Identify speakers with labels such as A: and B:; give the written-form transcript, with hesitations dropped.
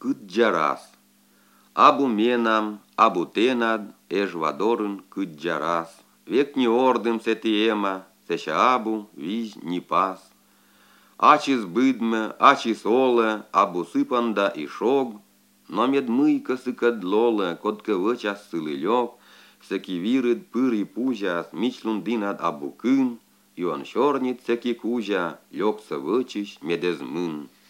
A: cât geras. Abu menam, abu tenad, ejvadorân cât geras. Vec ni ordem se tiema, se abu vij ni pas. Acis bâdmă, acis olă, abu sâpanda išog, nomed mâică sâcăd lolă, cod căvăcea sâlâlioc, să chivirâd pârii puja, mici lundinad abuân, Ion șornit se chicujea, lioc să văciși medezmân.